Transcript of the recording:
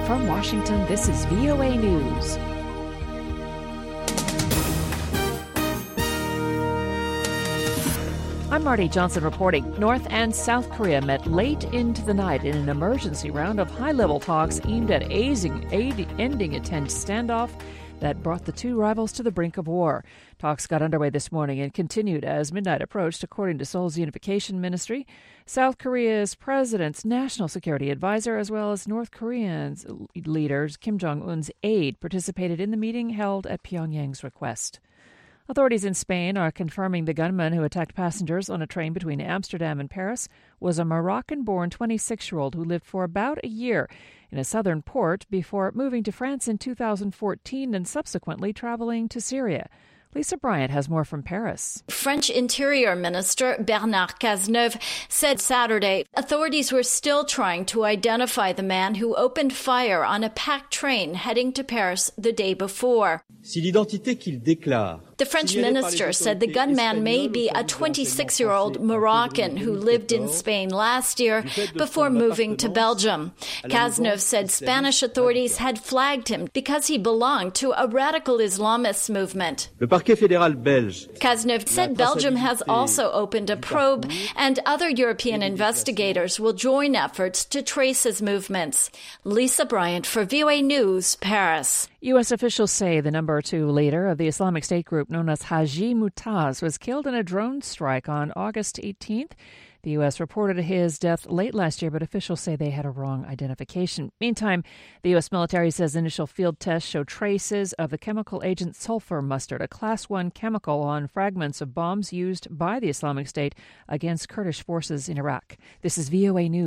From Washington, this is VOA News. I'm Marty Johnson reporting. North and South Korea met late into the night in an emergency round of high-level talks aimed at ending a tense standoff that brought the two rivals to the brink of war. Talks got underway this morning and continued as midnight approached, according to Seoul's Unification Ministry. South Korea's president's national security advisor, as well as North Korea's leaders, Kim Jong-un's aide, participated in the meeting held at Pyongyang's request. Authorities in Spain are confirming the gunman who attacked passengers on a train between Amsterdam and Paris was a Moroccan-born 26-year-old who lived for about a year in a southern port before moving to France in 2014 and subsequently traveling to Syria. Lisa Bryant has more from Paris. French Interior Minister Bernard Cazeneuve said Saturday authorities were still trying to identify the man who opened fire on a packed train heading to Paris the day before. The French minister said the gunman may be a 26-year-old Moroccan who lived in Spain last year before moving to Belgium. Cazeneuve said Spanish authorities had flagged him because he belonged to a radical Islamist movement. Cazeneuve said Belgium has also opened a probe, and other European investigators will join efforts to trace his movements. Lisa Bryant for VOA News, Paris. U.S. officials say the number 2 leader of the Islamic State group known as Haji Mu'taz was killed in a drone strike on August 18th. The U.S. reported his death late last year, but officials say they had a wrong identification. Meantime, the U.S. military says initial field tests show traces of the chemical agent sulfur mustard, a Class 1 chemical, on fragments of bombs used by the Islamic State against Kurdish forces in Iraq. This is VOA News.